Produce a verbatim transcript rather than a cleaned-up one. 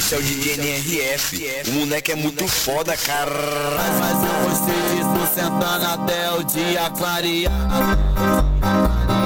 esse é o D J N R F. O moleque é muito foda, cara. Mas eu gostei disso, sentando até o dia clarear.